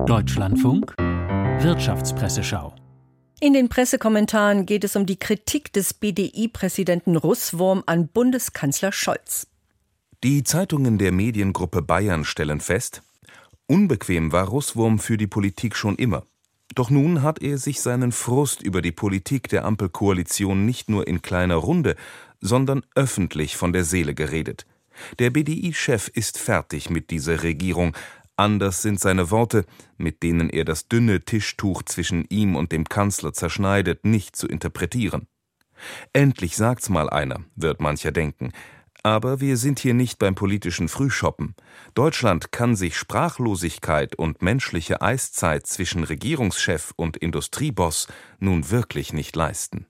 Deutschlandfunk Wirtschaftspresseschau. In den Pressekommentaren geht es um die Kritik des BDI-Präsidenten Russwurm an Bundeskanzler Scholz. Die Zeitungen der Mediengruppe Bayern stellen fest: Unbequem war Russwurm für die Politik schon immer. Doch nun hat er sich seinen Frust über die Politik der Ampelkoalition nicht nur in kleiner Runde, sondern öffentlich von der Seele geredet. Der BDI-Chef ist fertig mit dieser Regierung. Anders sind seine Worte, mit denen er das dünne Tischtuch zwischen ihm und dem Kanzler zerschneidet, nicht zu interpretieren. Endlich sagt's mal einer, wird mancher denken. Aber wir sind hier nicht beim politischen Frühschoppen. Deutschland kann sich Sprachlosigkeit und menschliche Eiszeit zwischen Regierungschef und Industrieboss nun wirklich nicht leisten.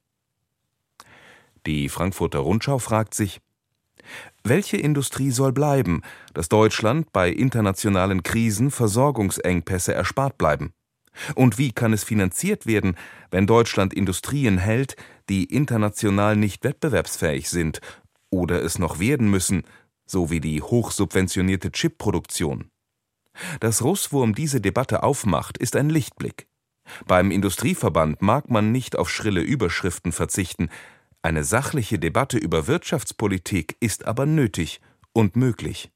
Die Frankfurter Rundschau fragt sich: Welche Industrie soll bleiben, dass Deutschland bei internationalen Krisen Versorgungsengpässe erspart bleiben? Und wie kann es finanziert werden, wenn Deutschland Industrien hält, die international nicht wettbewerbsfähig sind oder es noch werden müssen, so wie die hochsubventionierte Chipproduktion? Dass Russwurm diese Debatte aufmacht, ist ein Lichtblick. Beim Industrieverband mag man nicht auf schrille Überschriften verzichten. Eine sachliche Debatte über Wirtschaftspolitik ist aber nötig und möglich.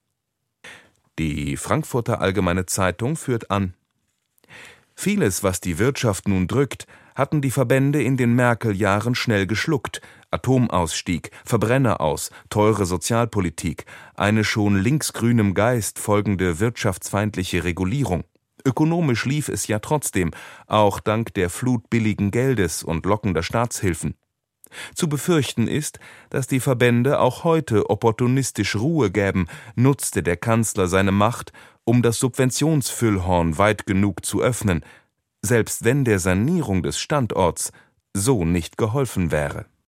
Die Frankfurter Allgemeine Zeitung führt an: Vieles, was die Wirtschaft nun drückt, hatten die Verbände in den Merkel-Jahren schnell geschluckt. Atomausstieg, Verbrenner aus, teure Sozialpolitik, eine schon linksgrünem Geist folgende wirtschaftsfeindliche Regulierung. Ökonomisch lief es ja trotzdem, auch dank der Flut billigen Geldes und lockender Staatshilfen. Zu befürchten ist, dass die Verbände auch heute opportunistisch Ruhe gäben, nutzte der Kanzler seine Macht, um das Subventionsfüllhorn weit genug zu öffnen, selbst wenn der Sanierung des Standorts so nicht geholfen wäre.